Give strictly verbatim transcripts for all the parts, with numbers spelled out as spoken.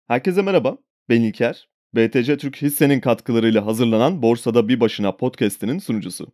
Herkese merhaba, ben İlker. B T C Türk Hisse'nin katkılarıyla hazırlanan Borsada Bir Başına podcast'inin sunucusu.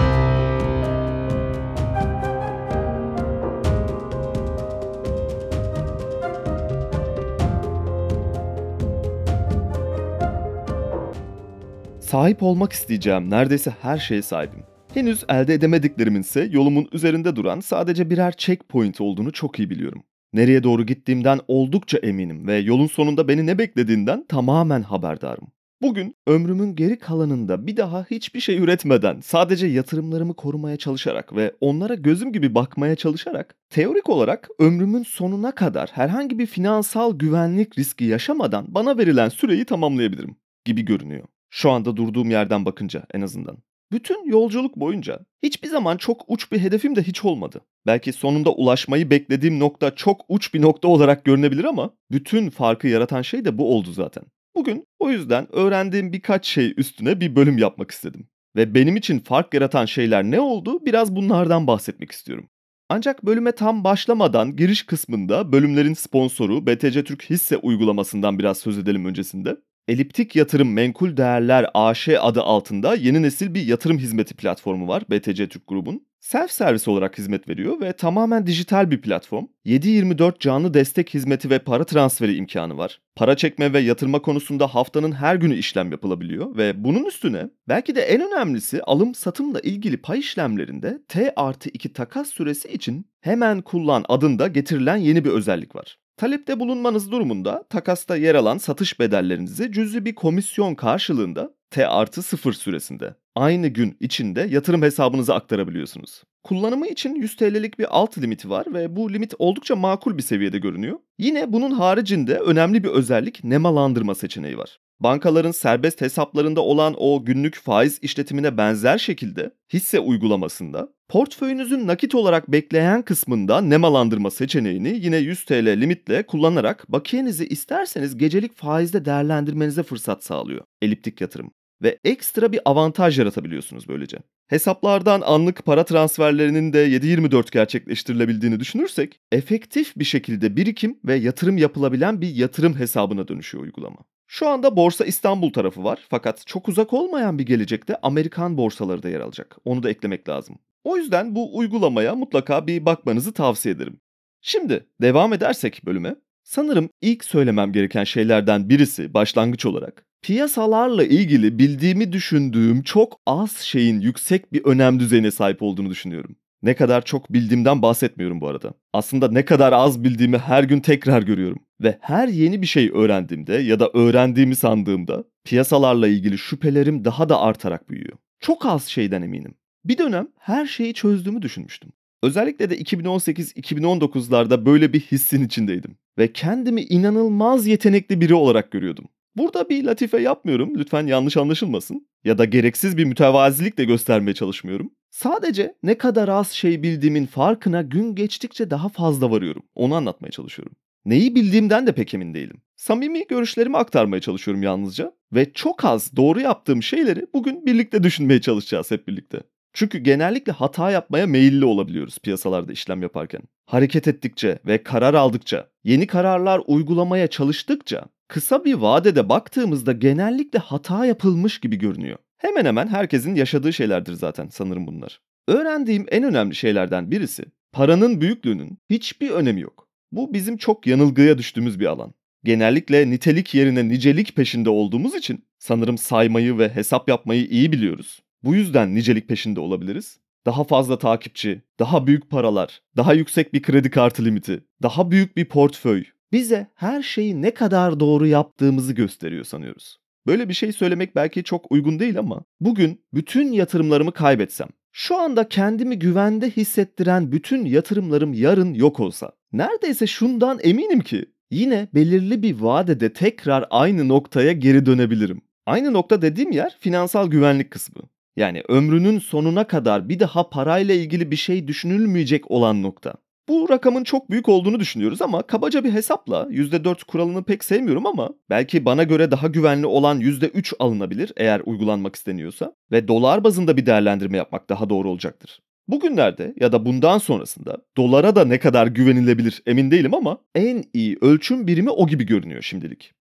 Sahip olmak isteyeceğim neredeyse her şeye sahibim. Henüz elde edemediklerimin ise yolumun üzerinde duran sadece birer checkpoint olduğunu çok iyi biliyorum. Nereye doğru gittiğimden oldukça eminim ve yolun sonunda beni ne beklediğinden tamamen haberdarım. Bugün ömrümün geri kalanında bir daha hiçbir şey üretmeden sadece yatırımlarımı korumaya çalışarak ve onlara gözüm gibi bakmaya çalışarak teorik olarak ömrümün sonuna kadar herhangi bir finansal güvenlik riski yaşamadan bana verilen süreyi tamamlayabilirim gibi görünüyor. Şu anda durduğum yerden bakınca en azından. Bütün yolculuk boyunca hiçbir zaman çok uç bir hedefim de hiç olmadı. Belki sonunda ulaşmayı beklediğim nokta çok uç bir nokta olarak görünebilir ama bütün farkı yaratan şey de bu oldu zaten. Bugün o yüzden öğrendiğim birkaç şey üstüne bir bölüm yapmak istedim. Ve benim için fark yaratan şeyler ne oldu biraz bunlardan bahsetmek istiyorum. Ancak bölüme tam başlamadan giriş kısmında bölümlerin sponsoru B T C Türk Hisse uygulamasından biraz söz edelim öncesinde. Eliptik Yatırım Menkul Değerler A Ş adı altında yeni nesil bir yatırım hizmeti platformu var B T C Türk Grubun. Self servis olarak hizmet veriyor ve tamamen dijital bir platform. yedi yirmi dört canlı destek hizmeti ve para transferi imkanı var. Para çekme ve yatırma konusunda haftanın her günü işlem yapılabiliyor ve bunun üstüne belki de en önemlisi alım satımla ilgili pay işlemlerinde T artı iki takas süresi için hemen kullan adında getirilen yeni bir özellik var. Talepte bulunmanız durumunda takasta yer alan satış bedellerinizi cüzi bir komisyon karşılığında T artı sıfır süresinde aynı gün içinde yatırım hesabınıza aktarabiliyorsunuz. Kullanımı için yüz T L'lik bir alt limiti var ve bu limit oldukça makul bir seviyede görünüyor. Yine bunun haricinde önemli bir özellik nemalandırma seçeneği var. Bankaların serbest hesaplarında olan o günlük faiz işletimine benzer şekilde hisse uygulamasında portföyünüzün nakit olarak bekleyen kısmında nemalandırma seçeneğini yine yüz T L limitle kullanarak bakiyenizi isterseniz gecelik faizde değerlendirmenize fırsat sağlıyor eliptik yatırım. Ve ekstra bir avantaj yaratabiliyorsunuz böylece. Hesaplardan anlık para transferlerinin de yedi yirmi dört gerçekleştirilebildiğini düşünürsek, efektif bir şekilde birikim ve yatırım yapılabilen bir yatırım hesabına dönüşüyor uygulama. Şu anda Borsa İstanbul tarafı var fakat çok uzak olmayan bir gelecekte Amerikan borsaları da yer alacak. Onu da eklemek lazım. O yüzden bu uygulamaya mutlaka bir bakmanızı tavsiye ederim. Şimdi devam edersek bölüme, sanırım ilk söylemem gereken şeylerden birisi başlangıç olarak piyasalarla ilgili bildiğimi düşündüğüm çok az şeyin yüksek bir önem düzeyine sahip olduğunu düşünüyorum. Ne kadar çok bildiğimden bahsetmiyorum bu arada. Aslında ne kadar az bildiğimi her gün tekrar görüyorum. Ve her yeni bir şey öğrendiğimde ya da öğrendiğimi sandığımda piyasalarla ilgili şüphelerim daha da artarak büyüyor. Çok az şeyden eminim. Bir dönem her şeyi çözdüğümü düşünmüştüm. Özellikle de iki bin on sekiz iki bin on dokuzlarda böyle bir hissin içindeydim. Ve kendimi inanılmaz yetenekli biri olarak görüyordum. Burada bir latife yapmıyorum, lütfen yanlış anlaşılmasın. Ya da gereksiz bir mütevazilik de göstermeye çalışmıyorum. Sadece ne kadar az şey bildiğimin farkına gün geçtikçe daha fazla varıyorum. Onu anlatmaya çalışıyorum. Neyi bildiğimden de pek emin değilim. Samimi görüşlerimi aktarmaya çalışıyorum yalnızca. Ve çok az doğru yaptığım şeyleri bugün birlikte düşünmeye çalışacağız hep birlikte. Çünkü genellikle hata yapmaya meyilli olabiliyoruz piyasalarda işlem yaparken. Hareket ettikçe ve karar aldıkça, yeni kararlar uygulamaya çalıştıkça kısa bir vadede baktığımızda genellikle hata yapılmış gibi görünüyor. Hemen hemen herkesin yaşadığı şeylerdir zaten sanırım bunlar. Öğrendiğim en önemli şeylerden birisi, paranın büyüklüğünün hiçbir önemi yok. Bu bizim çok yanılgıya düştüğümüz bir alan. Genellikle nitelik yerine nicelik peşinde olduğumuz için sanırım saymayı ve hesap yapmayı iyi biliyoruz. Bu yüzden nicelik peşinde olabiliriz. Daha fazla takipçi, daha büyük paralar, daha yüksek bir kredi kartı limiti, daha büyük bir portföy bize her şeyi ne kadar doğru yaptığımızı gösteriyor sanıyoruz. Böyle bir şey söylemek belki çok uygun değil ama bugün bütün yatırımlarımı kaybetsem, şu anda kendimi güvende hissettiren bütün yatırımlarım yarın yok olsa, neredeyse şundan eminim ki yine belirli bir vadede tekrar aynı noktaya geri dönebilirim. Aynı nokta dediğim yer finansal güvenlik kısmı. Yani ömrünün sonuna kadar bir daha parayla ilgili bir şey düşünülmeyecek olan nokta. Bu rakamın çok büyük olduğunu düşünüyoruz ama kabaca bir hesapla yüzde dört kuralını pek sevmiyorum ama belki bana göre daha güvenli olan yüzde üç alınabilir eğer uygulanmak isteniyorsa ve dolar bazında bir değerlendirme yapmak daha doğru olacaktır. Bugünlerde ya da bundan sonrasında dolara da ne kadar güvenilebilir emin değilim ama en iyi ölçüm birimi o gibi görünüyor şimdilik.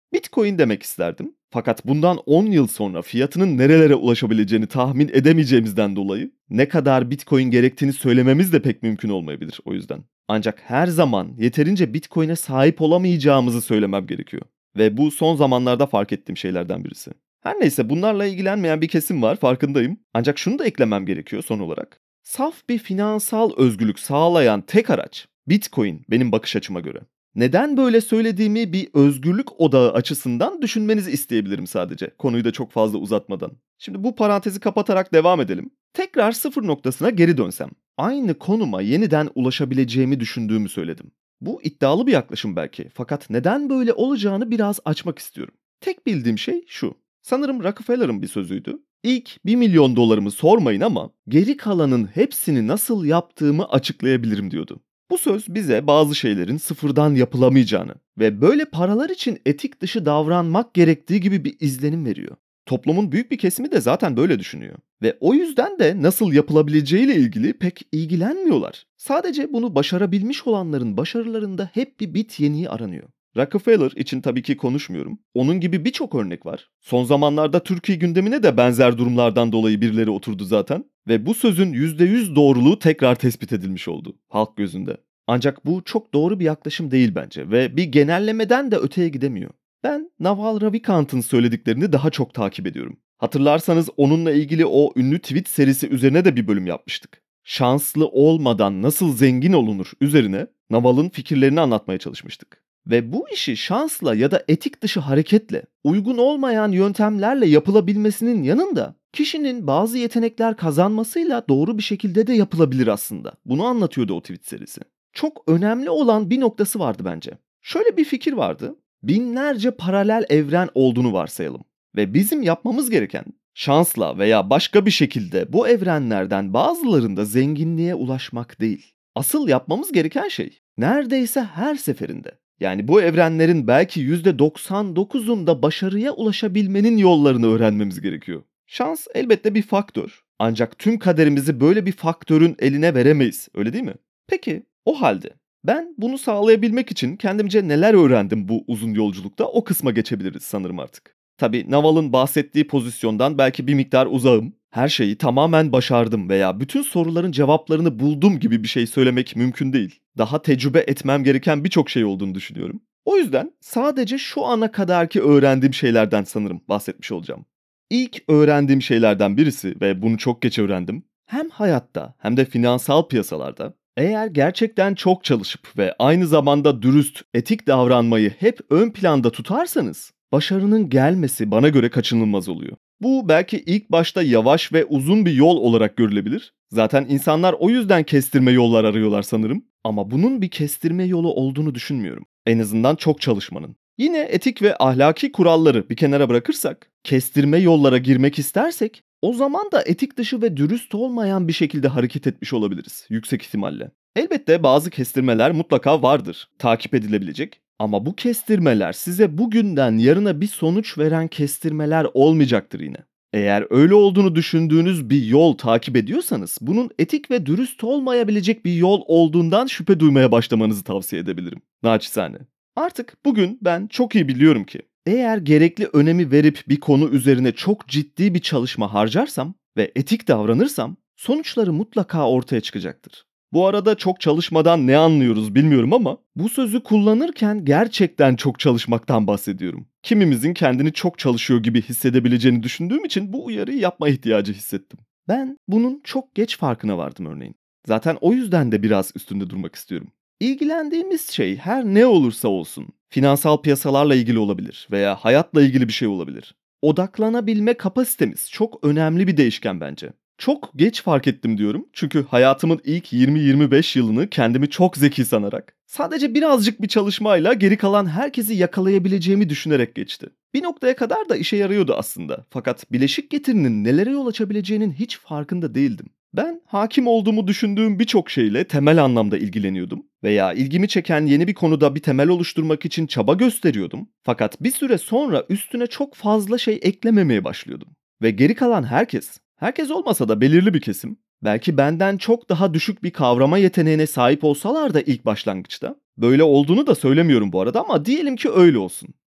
Bitcoin demek isterdim. Fakat bundan on yıl sonra fiyatının nerelere ulaşabileceğini tahmin edemeyeceğimizden dolayı ne kadar Bitcoin gerektiğini söylememiz de pek mümkün olmayabilir o yüzden. Ancak her zaman yeterince Bitcoin'e sahip olamayacağımızı söylemem gerekiyor. Ve bu son zamanlarda fark ettiğim şeylerden birisi. Her neyse bunlarla ilgilenmeyen bir kesim var farkındayım. Ancak şunu da eklemem gerekiyor son olarak. Saf bir finansal özgürlük sağlayan tek araç Bitcoin benim bakış açıma göre. Neden böyle söylediğimi bir özgürlük odağı açısından düşünmenizi isteyebilirim sadece. Konuyu da çok fazla uzatmadan. Şimdi bu parantezi kapatarak devam edelim. Tekrar sıfır noktasına geri dönsem. Aynı konuma yeniden ulaşabileceğimi düşündüğümü söyledim. Bu iddialı bir yaklaşım belki. Fakat neden böyle olacağını biraz açmak istiyorum. Tek bildiğim şey şu. Sanırım Rockefeller'ın bir sözüydü. İlk bir milyon dolarımı sormayın ama geri kalanın hepsini nasıl yaptığımı açıklayabilirim diyordu. Bu söz bize bazı şeylerin sıfırdan yapılamayacağını ve böyle paralar için etik dışı davranmak gerektiği gibi bir izlenim veriyor. Toplumun büyük bir kesimi de zaten böyle düşünüyor. Ve o yüzden de nasıl yapılabileceğiyle ilgili pek ilgilenmiyorlar. Sadece bunu başarabilmiş olanların başarılarında hep bir bit yeniği aranıyor. Rockefeller için tabii ki konuşmuyorum. Onun gibi birçok örnek var. Son zamanlarda Türkiye gündemine de benzer durumlardan dolayı birileri oturdu zaten. Ve bu sözün yüzde yüz doğruluğu tekrar tespit edilmiş oldu halk gözünde. Ancak bu çok doğru bir yaklaşım değil bence ve bir genellemeden de öteye gidemiyor. Ben Naval Ravikant'ın söylediklerini daha çok takip ediyorum. Hatırlarsanız onunla ilgili o ünlü tweet serisi üzerine de bir bölüm yapmıştık. Şanslı olmadan nasıl zengin olunur üzerine Naval'ın fikirlerini anlatmaya çalışmıştık. Ve bu işi şansla ya da etik dışı hareketle, uygun olmayan yöntemlerle yapılabilmesinin yanında kişinin bazı yetenekler kazanmasıyla doğru bir şekilde de yapılabilir aslında. Bunu anlatıyordu o tweet serisi. Çok önemli olan bir noktası vardı bence. Şöyle bir fikir vardı. Binlerce paralel evren olduğunu varsayalım. Ve bizim yapmamız gereken şansla veya başka bir şekilde bu evrenlerden bazılarında zenginliğe ulaşmak değil. Asıl yapmamız gereken şey neredeyse her seferinde, yani bu evrenlerin belki yüzde doksan dokuzunda başarıya ulaşabilmenin yollarını öğrenmemiz gerekiyor. Şans elbette bir faktör. Ancak tüm kaderimizi böyle bir faktörün eline veremeyiz, öyle değil mi? Peki, o halde ben bunu sağlayabilmek için kendimce neler öğrendim bu uzun yolculukta, o kısma geçebiliriz sanırım artık. Tabii Naval'ın bahsettiği pozisyondan belki bir miktar uzağım. Her şeyi tamamen başardım veya bütün soruların cevaplarını buldum gibi bir şey söylemek mümkün değil. Daha tecrübe etmem gereken birçok şey olduğunu düşünüyorum. O yüzden sadece şu ana kadarki öğrendiğim şeylerden sanırım bahsetmiş olacağım. İlk öğrendiğim şeylerden birisi ve bunu çok geç öğrendim. Hem hayatta hem de finansal piyasalarda eğer gerçekten çok çalışıp ve aynı zamanda dürüst, etik davranmayı hep ön planda tutarsanız başarının gelmesi bana göre kaçınılmaz oluyor. Bu belki ilk başta yavaş ve uzun bir yol olarak görülebilir. Zaten insanlar o yüzden kestirme yollar arıyorlar sanırım. Ama bunun bir kestirme yolu olduğunu düşünmüyorum. En azından çok çalışmanın. Yine etik ve ahlaki kuralları bir kenara bırakırsak, kestirme yollara girmek istersek, o zaman da etik dışı ve dürüst olmayan bir şekilde hareket etmiş olabiliriz yüksek ihtimalle. Elbette bazı kestirmeler mutlaka vardır, takip edilebilecek. Ama bu kestirmeler size bugünden yarına bir sonuç veren kestirmeler olmayacaktır yine. Eğer öyle olduğunu düşündüğünüz bir yol takip ediyorsanız bunun etik ve dürüst olmayabilecek bir yol olduğundan şüphe duymaya başlamanızı tavsiye edebilirim. Naçizane. Artık bugün ben çok iyi biliyorum ki eğer gerekli önemi verip bir konu üzerine çok ciddi bir çalışma harcarsam ve etik davranırsam sonuçları mutlaka ortaya çıkacaktır. Bu arada çok çalışmadan ne anlıyoruz bilmiyorum ama bu sözü kullanırken gerçekten çok çalışmaktan bahsediyorum. Kimimizin kendini çok çalışıyor gibi hissedebileceğini düşündüğüm için bu uyarıyı yapma ihtiyacı hissettim. Ben bunun çok geç farkına vardım örneğin. Zaten o yüzden de biraz üstünde durmak istiyorum. İlgilendiğimiz şey her ne olursa olsun, finansal piyasalarla ilgili olabilir veya hayatla ilgili bir şey olabilir. Odaklanabilme kapasitemiz çok önemli bir değişken bence. Çok geç fark ettim diyorum çünkü hayatımın ilk yirmi yirmi beş yılını kendimi çok zeki sanarak, sadece birazcık bir çalışmayla geri kalan herkesi yakalayabileceğimi düşünerek geçti. Bir noktaya kadar da işe yarıyordu aslında. Fakat bileşik getirinin nelere yol açabileceğinin hiç farkında değildim. Ben hakim olduğumu düşündüğüm birçok şeyle temel anlamda ilgileniyordum veya ilgimi çeken yeni bir konuda bir temel oluşturmak için çaba gösteriyordum. Fakat bir süre sonra üstüne çok fazla şey eklememeye başlıyordum. Ve geri kalan herkes, herkes olmasa da belirli bir kesim, belki benden çok daha düşük bir kavrama yeteneğine sahip olsalar da ilk başlangıçta, böyle olduğunu da söylemiyorum bu arada ama diyelim ki öyle olsun.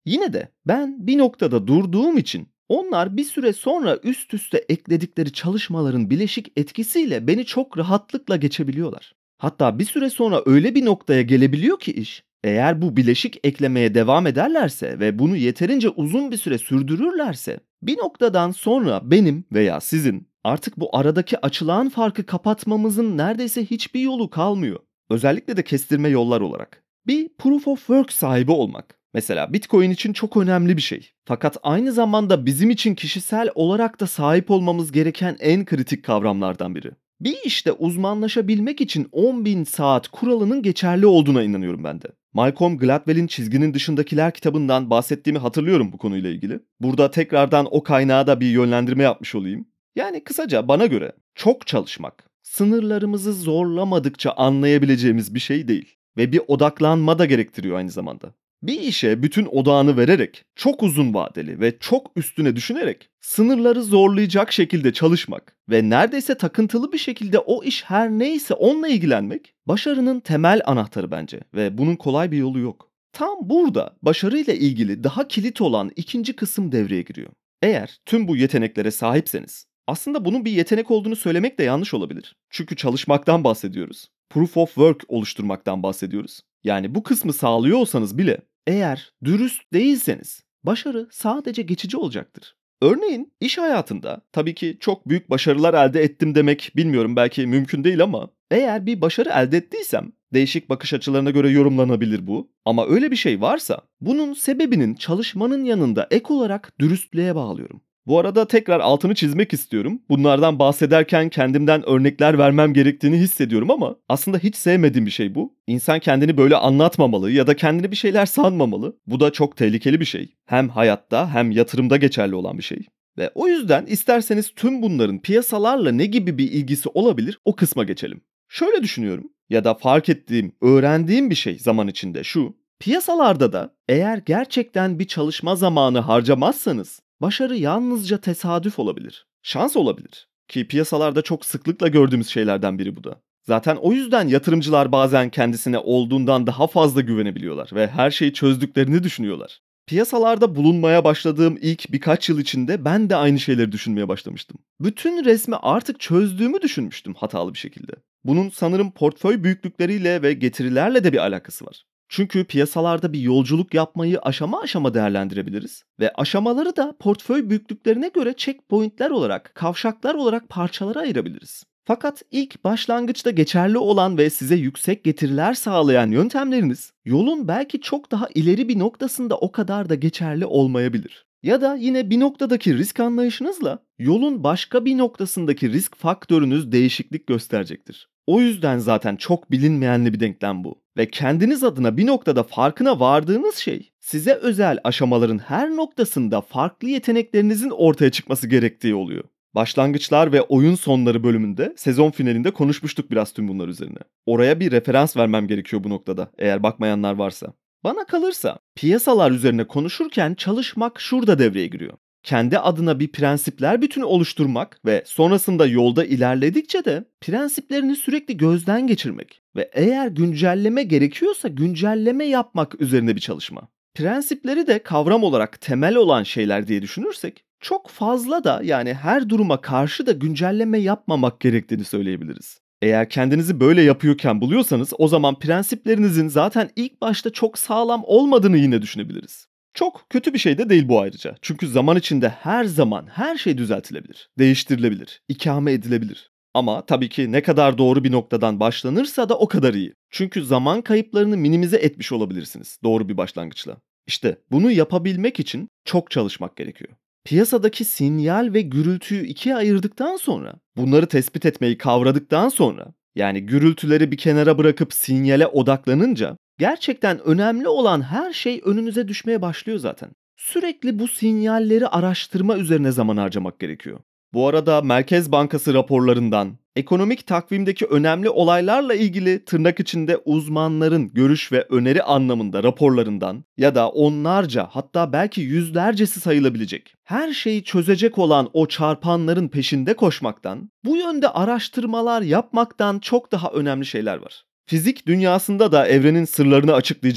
Yine de ben bir noktada durduğum için onlar bir süre sonra üst üste ekledikleri çalışmaların bileşik etkisiyle beni çok rahatlıkla geçebiliyorlar. Hatta bir süre sonra öyle bir noktaya gelebiliyor ki iş, eğer bu bileşik eklemeye devam ederlerse ve bunu yeterince uzun bir süre sürdürürlerse, bir noktadan sonra benim veya sizin artık bu aradaki açılan farkı kapatmamızın neredeyse hiçbir yolu kalmıyor. Özellikle de kestirme yollar olarak. Bir proof of work sahibi olmak. Mesela Bitcoin için çok önemli bir şey. Fakat aynı zamanda bizim için kişisel olarak da sahip olmamız gereken en kritik kavramlardan biri. Bir işte uzmanlaşabilmek için on bin saat kuralının geçerli olduğuna inanıyorum ben de. Malcolm Gladwell'in Çizginin Dışındakiler kitabından bahsettiğimi hatırlıyorum bu konuyla ilgili. Burada tekrardan o kaynağa da bir yönlendirme yapmış olayım. Yani kısaca bana göre çok çalışmak, sınırlarımızı zorlamadıkça anlayabileceğimiz bir şey değil. Ve bir odaklanma da gerektiriyor aynı zamanda. Bir işe bütün odağını vererek, çok uzun vadeli ve çok üstüne düşünerek sınırları zorlayacak şekilde çalışmak ve neredeyse takıntılı bir şekilde o iş her neyse onunla ilgilenmek başarının temel anahtarı bence ve bunun kolay bir yolu yok. Tam burada başarıyla ilgili daha kilit olan ikinci kısım devreye giriyor. Eğer tüm bu yeteneklere sahipseniz, aslında bunun bir yetenek olduğunu söylemek de yanlış olabilir. Çünkü çalışmaktan bahsediyoruz. Proof of work oluşturmaktan bahsediyoruz. Yani bu kısmı sağlıyor olsanız bile eğer dürüst değilseniz başarı sadece geçici olacaktır. Örneğin iş hayatında tabii ki çok büyük başarılar elde ettim demek bilmiyorum belki mümkün değil ama eğer bir başarı elde ettiysem değişik bakış açılarına göre yorumlanabilir bu. Ama öyle bir şey varsa bunun sebebinin çalışmanın yanında ek olarak dürüstlüğe bağlıyorum. Bu arada tekrar altını çizmek istiyorum. Bunlardan bahsederken kendimden örnekler vermem gerektiğini hissediyorum ama aslında hiç sevmediğim bir şey bu. İnsan kendini böyle anlatmamalı ya da kendini bir şeyler sanmamalı. Bu da çok tehlikeli bir şey. Hem hayatta hem yatırımda geçerli olan bir şey. Ve o yüzden isterseniz tüm bunların piyasalarla ne gibi bir ilgisi olabilir o kısma geçelim. Şöyle düşünüyorum ya da fark ettiğim, öğrendiğim bir şey zaman içinde şu. Piyasalarda da eğer gerçekten bir çalışma zamanı harcamazsanız başarı yalnızca tesadüf olabilir. Şans olabilir. Ki piyasalarda çok sıklıkla gördüğümüz şeylerden biri bu da. Zaten o yüzden yatırımcılar bazen kendisine olduğundan daha fazla güvenebiliyorlar ve her şeyi çözdüklerini düşünüyorlar. Piyasalarda bulunmaya başladığım ilk birkaç yıl içinde ben de aynı şeyleri düşünmeye başlamıştım. Bütün resmi artık çözdüğümü düşünmüştüm hatalı bir şekilde. Bunun sanırım portföy büyüklükleriyle ve getirilerle de bir alakası var. Çünkü piyasalarda bir yolculuk yapmayı aşama aşama değerlendirebiliriz ve aşamaları da portföy büyüklüklerine göre checkpointler olarak, kavşaklar olarak parçalara ayırabiliriz. Fakat ilk başlangıçta geçerli olan ve size yüksek getiriler sağlayan yöntemleriniz yolun belki çok daha ileri bir noktasında o kadar da geçerli olmayabilir. Ya da yine bir noktadaki risk anlayışınızla yolun başka bir noktasındaki risk faktörünüz değişiklik gösterecektir. O yüzden zaten çok bilinmeyenli bir denklem bu. Ve kendiniz adına bir noktada farkına vardığınız şey, size özel aşamaların her noktasında farklı yeteneklerinizin ortaya çıkması gerektiği oluyor. Başlangıçlar ve oyun sonları bölümünde sezon finalinde konuşmuştuk biraz tüm bunlar üzerine. Oraya bir referans vermem gerekiyor bu noktada eğer bakmayanlar varsa. Bana kalırsa piyasalar üzerine konuşurken çalışmak şurada devreye giriyor. Kendi adına bir prensipler bütünü oluşturmak ve sonrasında yolda ilerledikçe de prensiplerini sürekli gözden geçirmek ve eğer güncelleme gerekiyorsa güncelleme yapmak üzerine bir çalışma. Prensipleri de kavram olarak temel olan şeyler diye düşünürsek çok fazla da yani her duruma karşı da güncelleme yapmamak gerektiğini söyleyebiliriz. Eğer kendinizi böyle yapıyorken buluyorsanız o zaman prensiplerinizin zaten ilk başta çok sağlam olmadığını yine düşünebiliriz. Çok kötü bir şey de değil bu ayrıca. Çünkü zaman içinde her zaman her şey düzeltilebilir, değiştirilebilir, ikame edilebilir. Ama tabii ki ne kadar doğru bir noktadan başlanırsa da o kadar iyi. Çünkü zaman kayıplarını minimize etmiş olabilirsiniz doğru bir başlangıçla. İşte bunu yapabilmek için çok çalışmak gerekiyor. Piyasadaki sinyal ve gürültüyü ikiye ayırdıktan sonra, bunları tespit etmeyi kavradıktan sonra, yani gürültüleri bir kenara bırakıp sinyale odaklanınca, gerçekten önemli olan her şey önünüze düşmeye başlıyor zaten. Sürekli bu sinyalleri araştırma üzerine zaman harcamak gerekiyor. Bu arada Merkez Bankası raporlarından, ekonomik takvimdeki önemli olaylarla ilgili tırnak içinde uzmanların görüş ve öneri anlamında raporlarından ya da onlarca hatta belki yüzlercesi sayılabilecek her şeyi çözecek olan o çarpanların peşinde koşmaktan, bu yönde araştırmalar yapmaktan çok daha önemli şeyler var. Fizik dünyasında da evrenin sırlarını açıklayacak,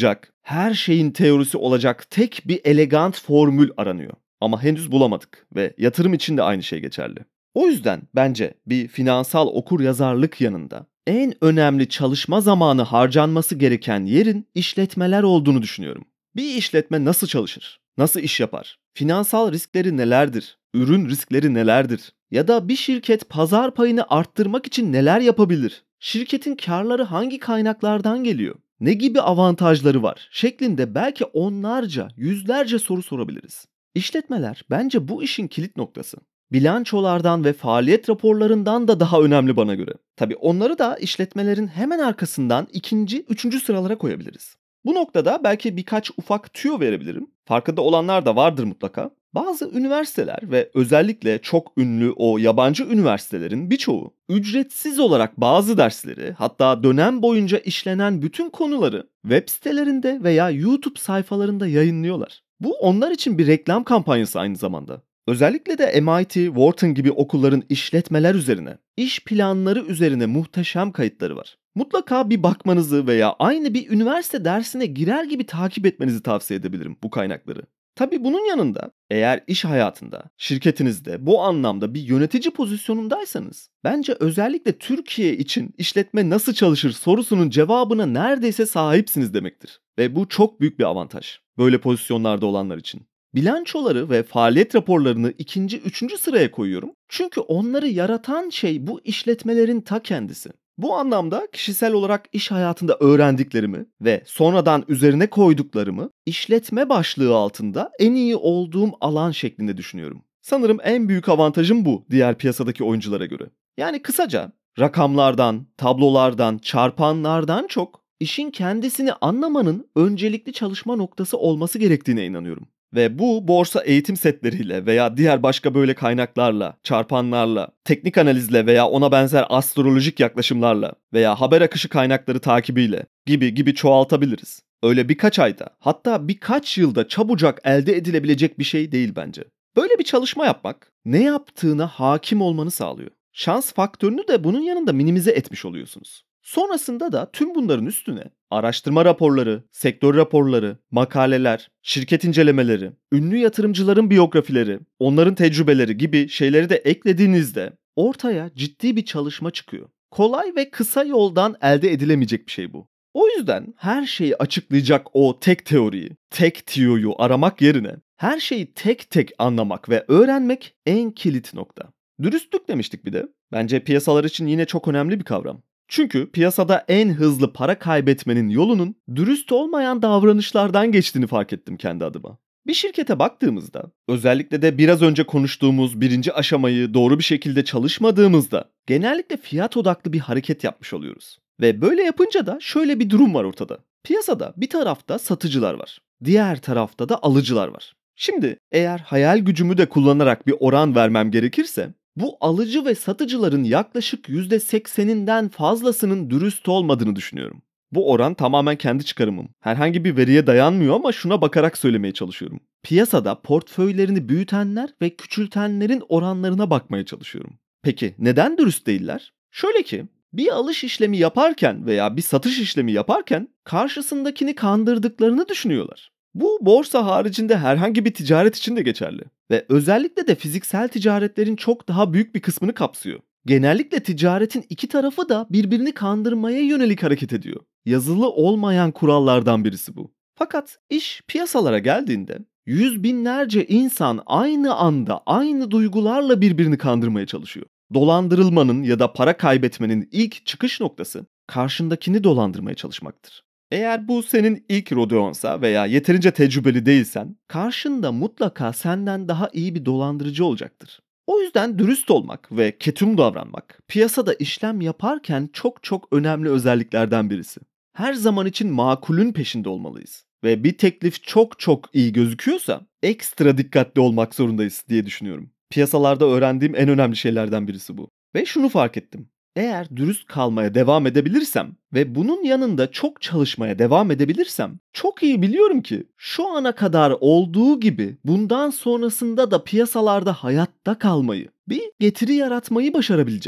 Her şeyin teorisi olacak tek bir elegant formül aranıyor. Ama henüz bulamadık ve yatırım için de aynı şey geçerli. O yüzden bence bir finansal okuryazarlık yanında en önemli çalışma zamanı harcanması gereken yerin işletmeler olduğunu düşünüyorum. Bir işletme nasıl çalışır? Nasıl iş yapar? Finansal riskleri nelerdir? Ürün riskleri nelerdir? Ya da bir şirket pazar payını arttırmak için neler yapabilir? Şirketin karları hangi kaynaklardan geliyor? Ne gibi avantajları var? Şeklinde belki onlarca, yüzlerce soru sorabiliriz. İşletmeler bence bu işin kilit noktası. Bilançolardan ve faaliyet raporlarından da daha önemli bana göre. Tabii onları da işletmelerin hemen arkasından ikinci, üçüncü sıralara koyabiliriz. Bu noktada belki birkaç ufak tüyo verebilirim. Farkında olanlar da vardır mutlaka. Bazı üniversiteler ve özellikle çok ünlü o yabancı üniversitelerin birçoğu ücretsiz olarak bazı dersleri, hatta dönem boyunca işlenen bütün konuları web sitelerinde veya YouTube sayfalarında yayınlıyorlar. Bu onlar için bir reklam kampanyası aynı zamanda. Özellikle de M I T, Wharton gibi okulların işletmeler üzerine, iş planları üzerine muhteşem kayıtları var. Mutlaka bir bakmanızı veya aynı bir üniversite dersine girer gibi takip etmenizi tavsiye edebilirim bu kaynakları. Tabii bunun yanında eğer iş hayatında, şirketinizde bu anlamda bir yönetici pozisyonundaysanız bence özellikle Türkiye için işletme nasıl çalışır sorusunun cevabına neredeyse sahipsiniz demektir. Ve bu çok büyük bir avantaj böyle pozisyonlarda olanlar için. Bilançoları ve faaliyet raporlarını ikinci, üçüncü sıraya koyuyorum. Çünkü onları yaratan şey bu işletmelerin ta kendisi. Bu anlamda kişisel olarak iş hayatında öğrendiklerimi ve sonradan üzerine koyduklarımı işletme başlığı altında en iyi olduğum alan şeklinde düşünüyorum. Sanırım en büyük avantajım bu diğer piyasadaki oyunculara göre. Yani kısaca rakamlardan, tablolardan, çarpanlardan çok işin kendisini anlamanın öncelikli çalışma noktası olması gerektiğine inanıyorum. Ve bu borsa eğitim setleriyle veya diğer başka böyle kaynaklarla, çarpanlarla, teknik analizle veya ona benzer astrolojik yaklaşımlarla veya haber akışı kaynakları takibiyle gibi gibi çoğaltabiliriz. Öyle birkaç ayda, hatta birkaç yılda çabucak elde edilebilecek bir şey değil bence. Böyle bir çalışma yapmak ne yaptığına hakim olmanı sağlıyor. Şans faktörünü de bunun yanında minimize etmiş oluyorsunuz. Sonrasında da tüm bunların üstüne araştırma raporları, sektör raporları, makaleler, şirket incelemeleri, ünlü yatırımcıların biyografileri, onların tecrübeleri gibi şeyleri de eklediğinizde ortaya ciddi bir çalışma çıkıyor. Kolay ve kısa yoldan elde edilemeyecek bir şey bu. O yüzden her şeyi açıklayacak o tek teoriyi, tek tiyoyu aramak yerine her şeyi tek tek anlamak ve öğrenmek en kilit nokta. Dürüstlük demiştik bir de. Bence piyasalar için yine çok önemli bir kavram. Çünkü piyasada en hızlı para kaybetmenin yolunun dürüst olmayan davranışlardan geçtiğini fark ettim kendi adıma. Bir şirkete baktığımızda, özellikle de biraz önce konuştuğumuz birinci aşamayı doğru bir şekilde çalışmadığımızda genellikle fiyat odaklı bir hareket yapmış oluyoruz. Ve böyle yapınca da şöyle bir durum var ortada. Piyasada bir tarafta satıcılar var, diğer tarafta da alıcılar var. Şimdi eğer hayal gücümü de kullanarak bir oran vermem gerekirse, bu alıcı ve satıcıların yaklaşık yüzde sekseninden fazlasının dürüst olmadığını düşünüyorum. Bu oran tamamen kendi çıkarımım. Herhangi bir veriye dayanmıyor ama şuna bakarak söylemeye çalışıyorum. Piyasada portföylerini büyütenler ve küçültenlerin oranlarına bakmaya çalışıyorum. Peki neden dürüst değiller? Şöyle ki, bir alış işlemi yaparken veya bir satış işlemi yaparken karşısındakini kandırdıklarını düşünüyorlar. Bu borsa haricinde herhangi bir ticaret için de geçerli. Ve özellikle de fiziksel ticaretlerin çok daha büyük bir kısmını kapsıyor. Genellikle ticaretin iki tarafı da birbirini kandırmaya yönelik hareket ediyor. Yazılı olmayan kurallardan birisi bu. Fakat iş piyasalara geldiğinde yüz binlerce insan aynı anda aynı duygularla birbirini kandırmaya çalışıyor. Dolandırılmanın ya da para kaybetmenin ilk çıkış noktası karşındakini dolandırmaya çalışmaktır. Eğer bu senin ilk rodeonsa veya yeterince tecrübeli değilsen, karşında mutlaka senden daha iyi bir dolandırıcı olacaktır. O yüzden dürüst olmak ve ketum davranmak, piyasada işlem yaparken çok çok önemli özelliklerden birisi. Her zaman için makulün peşinde olmalıyız. Ve bir teklif çok çok iyi gözüküyorsa ekstra dikkatli olmak zorundayız diye düşünüyorum. Piyasalarda öğrendiğim en önemli şeylerden birisi bu. Ve şunu fark ettim. Eğer dürüst kalmaya devam edebilirsem ve bunun yanında çok çalışmaya devam edebilirsem çok iyi biliyorum ki şu ana kadar olduğu gibi bundan sonrasında da piyasalarda hayatta kalmayı, bir getiri yaratmayı başarabileceğim.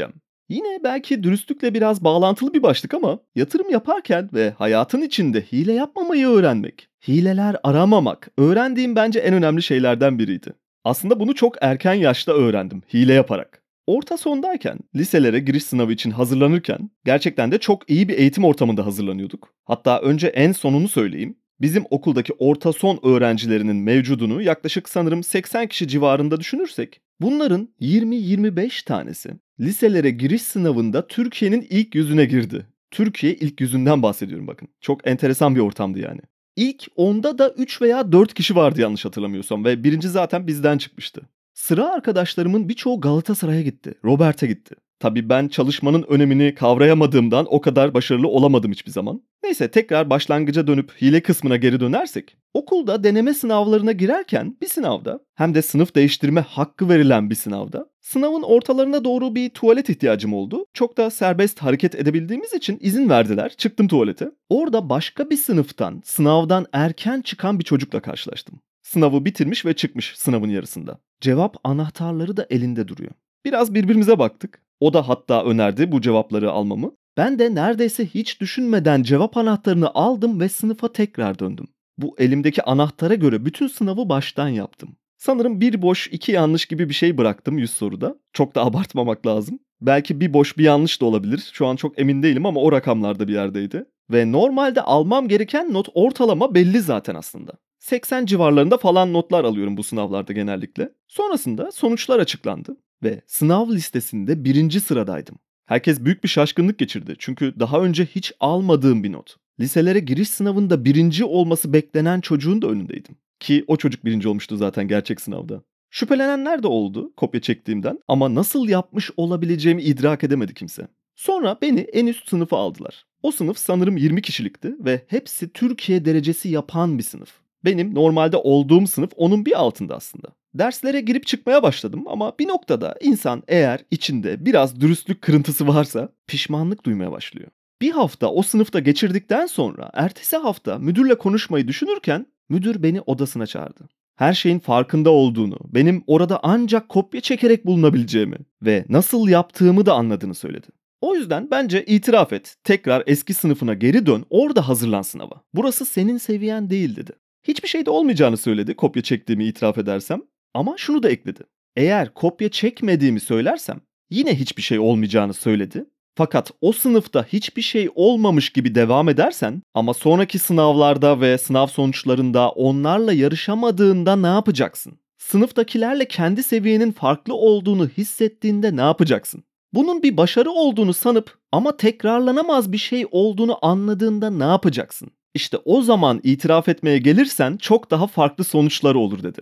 Yine belki dürüstlükle biraz bağlantılı bir başlık ama yatırım yaparken ve hayatın içinde hile yapmamayı öğrenmek, hileler aramamak öğrendiğim bence en önemli şeylerden biriydi. Aslında bunu çok erken yaşta öğrendim, hile yaparak. Orta sondayken, liselere giriş sınavı için hazırlanırken gerçekten de çok iyi bir eğitim ortamında hazırlanıyorduk. Hatta önce en sonunu söyleyeyim. Bizim okuldaki orta son öğrencilerinin mevcudunu yaklaşık sanırım seksen kişi civarında düşünürsek, bunların yirmi yirmi beş tanesi liselere giriş sınavında Türkiye'nin ilk yüzüne girdi. Türkiye ilk yüzünden bahsediyorum bakın. Çok enteresan bir ortamdı yani. İlk onda da üç veya dört kişi vardı yanlış hatırlamıyorsam ve birinci zaten bizden çıkmıştı. Sıra arkadaşlarımın birçoğu Galatasaray'a gitti, Robert'e gitti. Tabii ben çalışmanın önemini kavrayamadığımdan o kadar başarılı olamadım hiçbir zaman. Neyse tekrar başlangıca dönüp hile kısmına geri dönersek, okulda deneme sınavlarına girerken bir sınavda hem de sınıf değiştirme hakkı verilen bir sınavda sınavın ortalarına doğru bir tuvalet ihtiyacım oldu. Çok da serbest hareket edebildiğimiz için izin verdiler. Çıktım tuvalete. Orada başka bir sınıftan, sınavdan erken çıkan bir çocukla karşılaştım. Sınavı bitirmiş ve çıkmış sınavın yarısında. Cevap anahtarları da elinde duruyor. Biraz birbirimize baktık. O da hatta önerdi bu cevapları almamı. Ben de neredeyse hiç düşünmeden cevap anahtarını aldım ve sınıfa tekrar döndüm. Bu elimdeki anahtara göre bütün sınavı baştan yaptım. Sanırım bir boş iki yanlış gibi bir şey bıraktım yüz soruda. Çok da abartmamak lazım. Belki bir boş bir yanlış da olabilir. Şu an çok emin değilim ama o rakamlarda bir yerdeydi. Ve normalde almam gereken not ortalama belli zaten aslında. seksen civarlarında falan notlar alıyorum bu sınavlarda genellikle. Sonrasında sonuçlar açıklandı ve sınav listesinde birinci sıradaydım. Herkes büyük bir şaşkınlık geçirdi çünkü daha önce hiç almadığım bir not. Liselere giriş sınavında birinci olması beklenen çocuğun da önündeydim. Ki o çocuk birinci olmuştu zaten gerçek sınavda. Şüphelenenler de oldu kopya çektiğimden ama nasıl yapmış olabileceğimi idrak edemedi kimse. Sonra beni en üst sınıfa aldılar. O sınıf sanırım yirmi kişilikti ve hepsi Türkiye derecesi yapan bir sınıf. Benim normalde olduğum sınıf onun bir altında aslında. Derslere girip çıkmaya başladım ama bir noktada insan eğer içinde biraz dürüstlük kırıntısı varsa pişmanlık duymaya başlıyor. Bir hafta o sınıfta geçirdikten sonra ertesi hafta müdürle konuşmayı düşünürken müdür beni odasına çağırdı. Her şeyin farkında olduğunu, benim orada ancak kopya çekerek bulunabileceğimi ve nasıl yaptığımı da anladığını söyledi. O yüzden bence itiraf et, tekrar eski sınıfına geri dön, orada hazırlan sınava. Burası senin seviyen değil dedi. Hiçbir şey de olmayacağını söyledi kopya çektiğimi itiraf edersem. Ama şunu da ekledi. Eğer kopya çekmediğimi söylersem yine hiçbir şey olmayacağını söyledi. Fakat o sınıfta hiçbir şey olmamış gibi devam edersen ama sonraki sınavlarda ve sınav sonuçlarında onlarla yarışamadığında ne yapacaksın? Sınıftakilerle kendi seviyenin farklı olduğunu hissettiğinde ne yapacaksın? Bunun bir başarı olduğunu sanıp ama tekrarlanamaz bir şey olduğunu anladığında ne yapacaksın? İşte o zaman itiraf etmeye gelirsen çok daha farklı sonuçları olur dedi.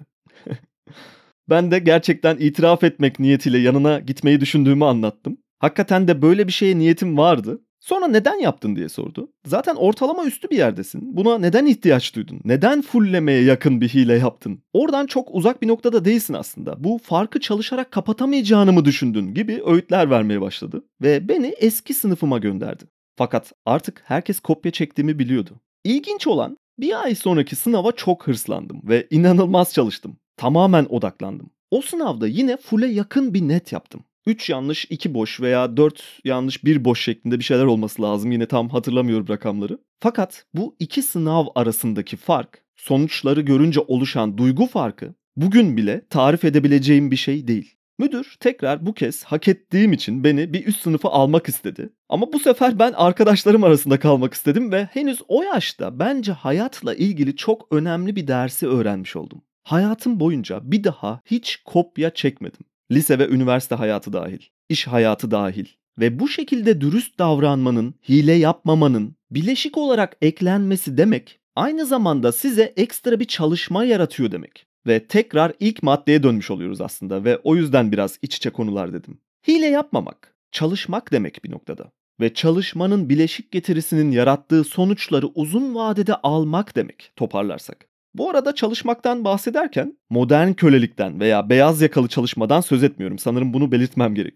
Ben de gerçekten itiraf etmek niyetiyle yanına gitmeyi düşündüğümü anlattım. Hakikaten de böyle bir şeye niyetim vardı. Sonra neden yaptın diye sordu. Zaten ortalama üstü bir yerdesin. Buna neden ihtiyaç duydun? Neden fullemeye yakın bir hile yaptın? Oradan çok uzak bir noktada değilsin aslında. Bu farkı çalışarak kapatamayacağını mı düşündün gibi öğütler vermeye başladı. Ve beni eski sınıfıma gönderdi. Fakat artık herkes kopya çektiğimi biliyordu. İlginç olan bir ay sonraki sınava çok hırslandım ve inanılmaz çalıştım. Tamamen odaklandım. O sınavda yine full'e yakın bir net yaptım. üç yanlış, iki boş veya dört yanlış, bir boş şeklinde bir şeyler olması lazım. Yine tam hatırlamıyorum rakamları. Fakat bu iki sınav arasındaki fark, sonuçları görünce oluşan duygu farkı bugün bile tarif edebileceğim bir şey değil. Müdür tekrar bu kez hak ettiğim için beni bir üst sınıfa almak istedi. Ama bu sefer ben arkadaşlarım arasında kalmak istedim ve henüz o yaşta bence hayatla ilgili çok önemli bir dersi öğrenmiş oldum. Hayatım boyunca bir daha hiç kopya çekmedim. Lise ve üniversite hayatı dahil, iş hayatı dahil. Ve bu şekilde dürüst davranmanın, hile yapmamanın bileşik olarak eklenmesi demek, aynı zamanda size ekstra bir çalışma yaratıyor demek. Ve tekrar ilk maddeye dönmüş oluyoruz aslında ve o yüzden biraz iç içe konular dedim. Hile yapmamak, çalışmak demek bir noktada. Ve çalışmanın bileşik getirisinin yarattığı sonuçları uzun vadede almak demek toparlarsak. Bu arada çalışmaktan bahsederken modern kölelikten veya beyaz yakalı çalışmadan söz etmiyorum. Sanırım bunu belirtmem gerekiyor.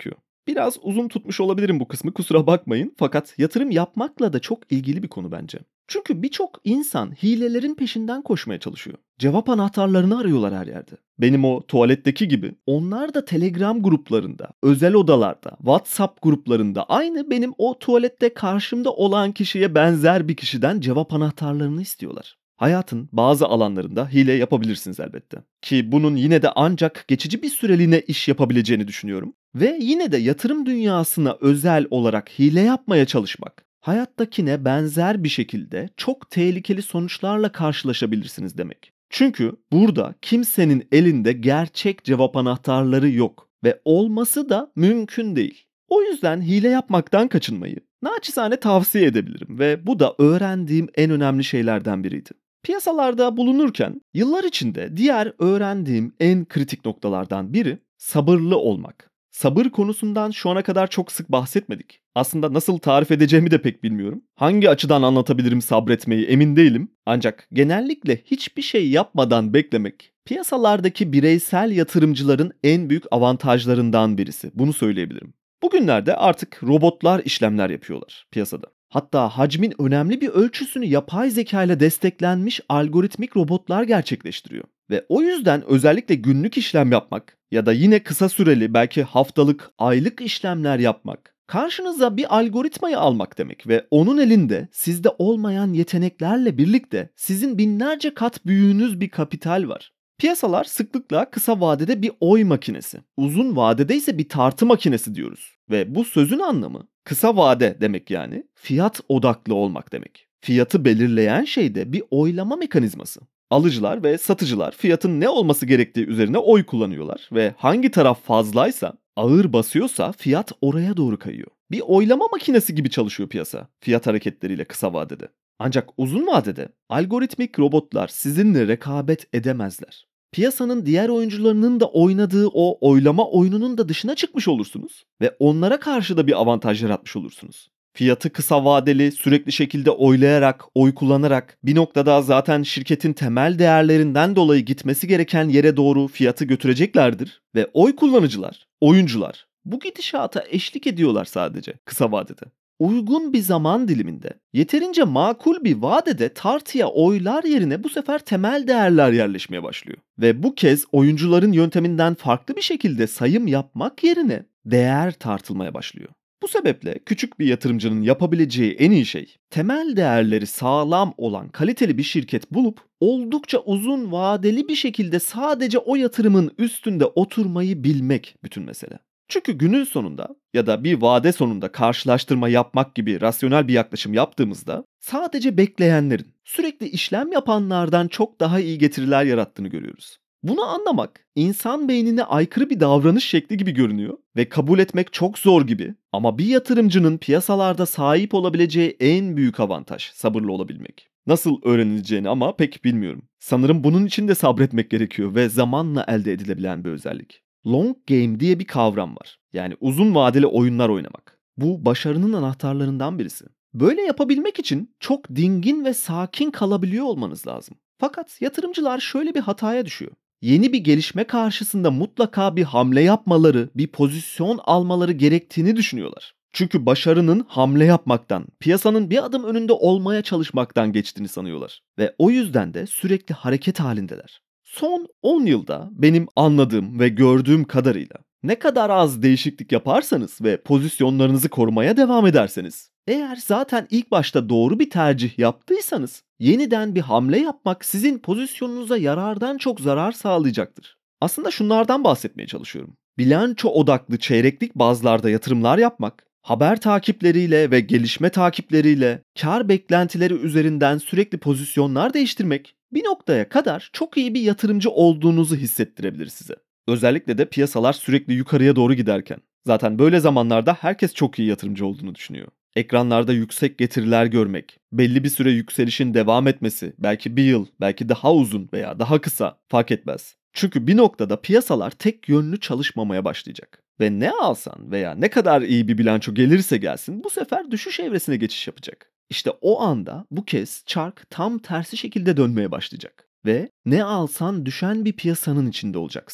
Biraz uzun tutmuş olabilirim bu kısmı, kusura bakmayın. Fakat yatırım yapmakla da çok ilgili bir konu bence. Çünkü birçok insan hilelerin peşinden koşmaya çalışıyor. Cevap anahtarlarını arıyorlar her yerde. Benim o tuvaletteki gibi onlar da Telegram gruplarında, özel odalarda, WhatsApp gruplarında aynı benim o tuvalette karşımda olan kişiye benzer bir kişiden cevap anahtarlarını istiyorlar. Hayatın bazı alanlarında hile yapabilirsiniz elbette. Ki bunun yine de ancak geçici bir süreliğine iş yapabileceğini düşünüyorum. Ve yine de yatırım dünyasına özel olarak hile yapmaya çalışmak, hayattakine benzer bir şekilde çok tehlikeli sonuçlarla karşılaşabilirsiniz demek. Çünkü burada kimsenin elinde gerçek cevap anahtarları yok ve olması da mümkün değil. O yüzden hile yapmaktan kaçınmayı naçizane tavsiye edebilirim ve bu da öğrendiğim en önemli şeylerden biriydi. Piyasalarda bulunurken yıllar içinde diğer öğrendiğim en kritik noktalardan biri sabırlı olmak. Sabır konusundan şu ana kadar çok sık bahsetmedik. Aslında nasıl tarif edeceğimi de pek bilmiyorum. Hangi açıdan anlatabilirim sabretmeyi emin değilim. Ancak genellikle hiçbir şey yapmadan beklemek piyasalardaki bireysel yatırımcıların en büyük avantajlarından birisi. Bunu söyleyebilirim. Bugünlerde artık robotlar işlemler yapıyorlar piyasada. Hatta hacmin önemli bir ölçüsünü yapay zeka ile desteklenmiş algoritmik robotlar gerçekleştiriyor. Ve o yüzden özellikle günlük işlem yapmak ya da yine kısa süreli belki haftalık, aylık işlemler yapmak, karşınıza bir algoritmayı almak demek ve onun elinde sizde olmayan yeteneklerle birlikte sizin binlerce kat büyüğünüz bir kapital var. Piyasalar sıklıkla kısa vadede bir oy makinesi, uzun vadede ise bir tartı makinesi diyoruz. Ve bu sözün anlamı kısa vade demek, yani fiyat odaklı olmak demek. Fiyatı belirleyen şey de bir oylama mekanizması. Alıcılar ve satıcılar fiyatın ne olması gerektiği üzerine oy kullanıyorlar ve hangi taraf fazlaysa, ağır basıyorsa fiyat oraya doğru kayıyor. Bir oylama makinesi gibi çalışıyor piyasa fiyat hareketleriyle kısa vadede. Ancak uzun vadede algoritmik robotlar sizinle rekabet edemezler. Piyasanın diğer oyuncularının da oynadığı o oylama oyununun da dışına çıkmış olursunuz ve onlara karşı da bir avantaj yaratmış olursunuz. Fiyatı kısa vadeli, sürekli şekilde oylayarak, oy kullanarak bir noktada zaten şirketin temel değerlerinden dolayı gitmesi gereken yere doğru fiyatı götüreceklerdir ve oy kullanıcılar, oyuncular bu gidişata eşlik ediyorlar sadece kısa vadede. Uygun bir zaman diliminde, yeterince makul bir vadede tartıya oylar yerine bu sefer temel değerler yerleşmeye başlıyor. Ve bu kez oyuncuların yönteminden farklı bir şekilde sayım yapmak yerine değer tartılmaya başlıyor. Bu sebeple küçük bir yatırımcının yapabileceği en iyi şey, temel değerleri sağlam olan kaliteli bir şirket bulup oldukça uzun vadeli bir şekilde sadece o yatırımın üstünde oturmayı bilmek bütün mesele. Çünkü günün sonunda ya da bir vade sonunda karşılaştırma yapmak gibi rasyonel bir yaklaşım yaptığımızda sadece bekleyenlerin, sürekli işlem yapanlardan çok daha iyi getiriler yarattığını görüyoruz. Bunu anlamak insan beynine aykırı bir davranış şekli gibi görünüyor ve kabul etmek çok zor gibi, ama bir yatırımcının piyasalarda sahip olabileceği en büyük avantaj sabırlı olabilmek. Nasıl öğrenileceğini ama pek bilmiyorum. Sanırım bunun için de sabretmek gerekiyor ve zamanla elde edilebilen bir özellik. Long game diye bir kavram var. Yani uzun vadeli oyunlar oynamak. Bu başarının anahtarlarından birisi. Böyle yapabilmek için çok dingin ve sakin kalabiliyor olmanız lazım. Fakat yatırımcılar şöyle bir hataya düşüyor. Yeni bir gelişme karşısında mutlaka bir hamle yapmaları, bir pozisyon almaları gerektiğini düşünüyorlar. Çünkü başarının hamle yapmaktan, piyasanın bir adım önünde olmaya çalışmaktan geçtiğini sanıyorlar. Ve o yüzden de sürekli hareket halindeler. Son on yılda benim anladığım ve gördüğüm kadarıyla ne kadar az değişiklik yaparsanız ve pozisyonlarınızı korumaya devam ederseniz, eğer zaten ilk başta doğru bir tercih yaptıysanız, yeniden bir hamle yapmak sizin pozisyonunuza yarardan çok zarar sağlayacaktır. Aslında şunlardan bahsetmeye çalışıyorum. Bilanço odaklı çeyreklik bazlarda yatırımlar yapmak, haber takipleriyle ve gelişme takipleriyle kar beklentileri üzerinden sürekli pozisyonlar değiştirmek bir noktaya kadar çok iyi bir yatırımcı olduğunuzu hissettirebilir size. Özellikle de piyasalar sürekli yukarıya doğru giderken. Zaten böyle zamanlarda herkes çok iyi yatırımcı olduğunu düşünüyor. Ekranlarda yüksek getiriler görmek, belli bir süre yükselişin devam etmesi, belki bir yıl, belki daha uzun veya daha kısa fark etmez. Çünkü bir noktada piyasalar tek yönlü çalışmamaya başlayacak. Ve ne alsan veya ne kadar iyi bir bilanço gelirse gelsin bu sefer düşüş evresine geçiş yapacak. İşte o anda bu kez çark tam tersi şekilde dönmeye başlayacak. Ve ne alsan düşen bir piyasanın içinde olacaksın.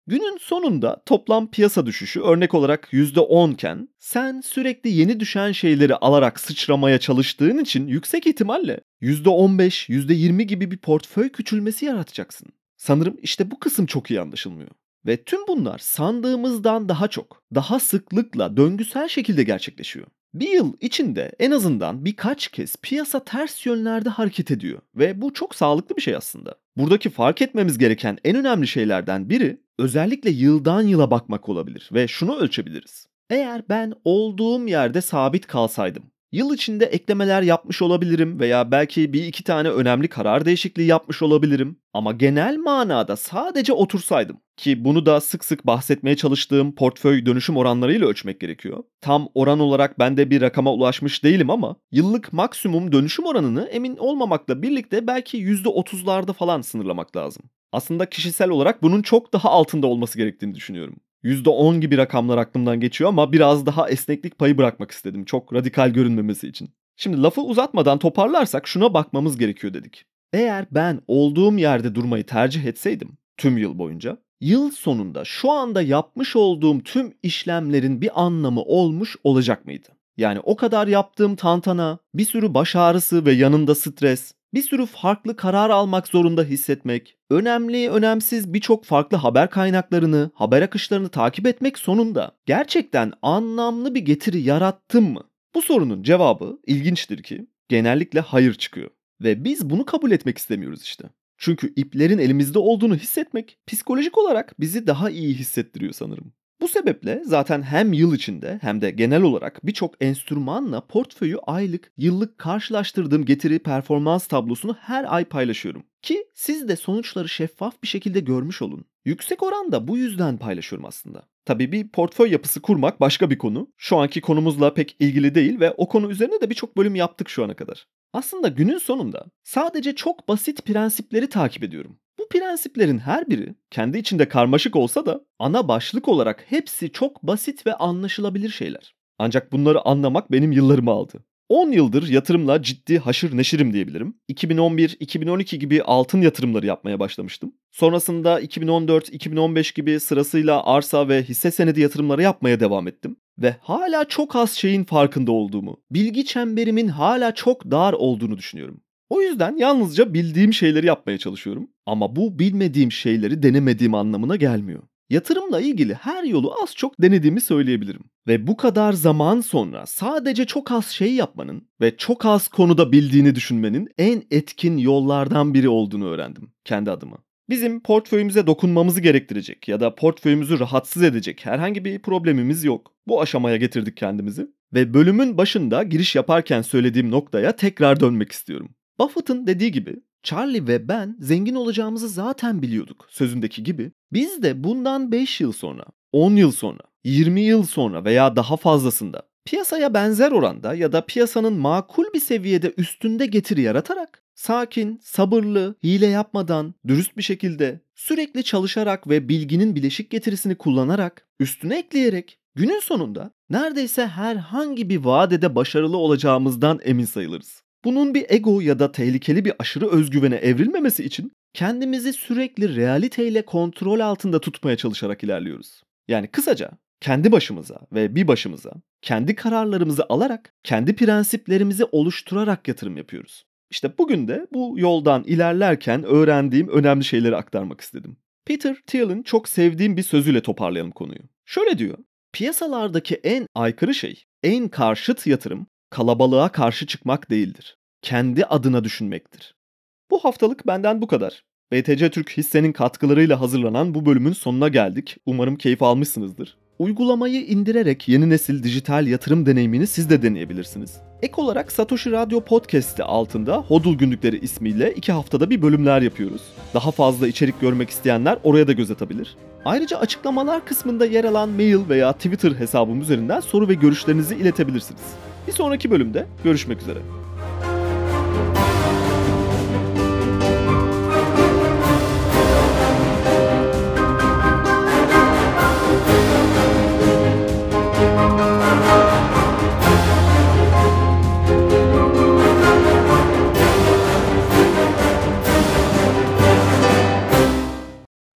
Günün sonunda toplam piyasa düşüşü örnek olarak yüzde on iken sen sürekli yeni düşen şeyleri alarak sıçramaya çalıştığın için yüksek ihtimalle yüzde on beş, yüzde yirmi gibi bir portföy küçülmesi yaratacaksın. Sanırım işte bu kısım çok iyi anlaşılmıyor. Ve tüm bunlar sandığımızdan daha çok, daha sıklıkla döngüsel şekilde gerçekleşiyor. Bir yıl içinde en azından birkaç kez piyasa ters yönlerde hareket ediyor ve bu çok sağlıklı bir şey aslında. Buradaki fark etmemiz gereken en önemli şeylerden biri özellikle yıldan yıla bakmak olabilir ve şunu ölçebiliriz. Eğer ben olduğum yerde sabit kalsaydım, yıl içinde eklemeler yapmış olabilirim veya belki bir iki tane önemli karar değişikliği yapmış olabilirim. Ama genel manada sadece otursaydım, ki bunu da sık sık bahsetmeye çalıştığım portföy dönüşüm oranlarıyla ölçmek gerekiyor. Tam oran olarak ben de bir rakama ulaşmış değilim ama yıllık maksimum dönüşüm oranını emin olmamakla birlikte belki yüzde otuzlarda falan sınırlamak lazım. Aslında kişisel olarak bunun çok daha altında olması gerektiğini düşünüyorum. yüzde on gibi rakamlar aklımdan geçiyor ama biraz daha esneklik payı bırakmak istedim. Çok radikal görünmemesi için. Şimdi lafı uzatmadan toparlarsak şuna bakmamız gerekiyor dedik. Eğer ben olduğum yerde durmayı tercih etseydim tüm yıl boyunca, yıl sonunda şu anda yapmış olduğum tüm işlemlerin bir anlamı olmuş olacak mıydı? Yani o kadar yaptığım tantana, bir sürü baş ağrısı ve yanında stres, bir sürü farklı karar almak zorunda hissetmek, önemli, önemsiz birçok farklı haber kaynaklarını, haber akışlarını takip etmek sonunda gerçekten anlamlı bir getiri yarattım mı? Bu sorunun cevabı ilginçtir ki genellikle hayır çıkıyor. Ve biz bunu kabul etmek istemiyoruz işte. Çünkü iplerin elimizde olduğunu hissetmek psikolojik olarak bizi daha iyi hissettiriyor sanırım. Bu sebeple zaten hem yıl içinde hem de genel olarak birçok enstrümanla portföyü aylık, yıllık karşılaştırdığım getiri performans tablosunu her ay paylaşıyorum. Ki siz de sonuçları şeffaf bir şekilde görmüş olun. Yüksek oranda bu yüzden paylaşıyorum aslında. Tabii bir portföy yapısı kurmak başka bir konu. Şu anki konumuzla pek ilgili değil ve o konu üzerine de birçok bölüm yaptık şu ana kadar. Aslında günün sonunda sadece çok basit prensipleri takip ediyorum. Bu prensiplerin her biri kendi içinde karmaşık olsa da ana başlık olarak hepsi çok basit ve anlaşılabilir şeyler. Ancak bunları anlamak benim yıllarımı aldı. on yıldır yatırımla ciddi haşır neşirim diyebilirim. iki bin on bir iki bin on iki gibi altın yatırımları yapmaya başlamıştım. Sonrasında iki bin on dört iki bin on beş gibi sırasıyla arsa ve hisse senedi yatırımları yapmaya devam ettim. Ve hala çok az şeyin farkında olduğumu, bilgi çemberimin hala çok dar olduğunu düşünüyorum. O yüzden yalnızca bildiğim şeyleri yapmaya çalışıyorum. Ama bu bilmediğim şeyleri denemediğim anlamına gelmiyor. Yatırımla ilgili her yolu az çok denediğimi söyleyebilirim. Ve bu kadar zaman sonra sadece çok az şey yapmanın ve çok az konuda bildiğini düşünmenin en etkin yollardan biri olduğunu öğrendim kendi adıma. Bizim portföyümüze dokunmamızı gerektirecek ya da portföyümüzü rahatsız edecek herhangi bir problemimiz yok. Bu aşamaya getirdik kendimizi. Ve bölümün başında giriş yaparken söylediğim noktaya tekrar dönmek istiyorum. Buffett'ın dediği gibi Charlie ve ben zengin olacağımızı zaten biliyorduk sözündeki gibi. Biz de bundan beş yıl sonra, on yıl sonra, yirmi yıl sonra veya daha fazlasında piyasaya benzer oranda ya da piyasanın makul bir seviyede üstünde getiri yaratarak sakin, sabırlı, hile yapmadan, dürüst bir şekilde, sürekli çalışarak ve bilginin bileşik getirisini kullanarak, üstüne ekleyerek günün sonunda neredeyse herhangi bir vadede başarılı olacağımızdan emin sayılırız. Bunun bir ego ya da tehlikeli bir aşırı özgüvene evrilmemesi için kendimizi sürekli realiteyle kontrol altında tutmaya çalışarak ilerliyoruz. Yani kısaca kendi başımıza ve bir başımıza kendi kararlarımızı alarak, kendi prensiplerimizi oluşturarak yatırım yapıyoruz. İşte bugün de bu yoldan ilerlerken öğrendiğim önemli şeyleri aktarmak istedim. Peter Thiel'in çok sevdiğim bir sözüyle toparlayalım konuyu. Şöyle diyor: piyasalardaki en aykırı şey, en karşıt yatırım, kalabalığa karşı çıkmak değildir. Kendi adına düşünmektir. Bu haftalık benden bu kadar. B T C Türk hissenin katkılarıyla hazırlanan bu bölümün sonuna geldik. Umarım keyif almışsınızdır. Uygulamayı indirerek yeni nesil dijital yatırım deneyimini siz de deneyebilirsiniz. Ek olarak Satoshi Radyo Podcast'i altında Hodl Günlükleri ismiyle iki haftada bir bölümler yapıyoruz. Daha fazla içerik görmek isteyenler oraya da göz atabilir. Ayrıca açıklamalar kısmında yer alan mail veya Twitter hesabım üzerinden soru ve görüşlerinizi iletebilirsiniz. Bir sonraki bölümde görüşmek üzere.